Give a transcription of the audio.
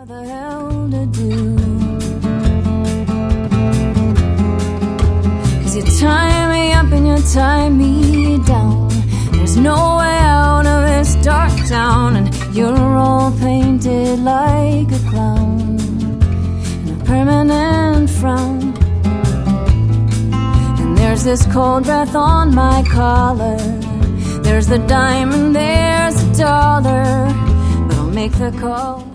What the hell to do? 'Cause you tie me up and you tie me down. There's no way out of this dark town, and you're all painted like a clown in a permanent frown. And there's this cold breath on my collar. There's the diamond, there's the dollar, but I'll make the call.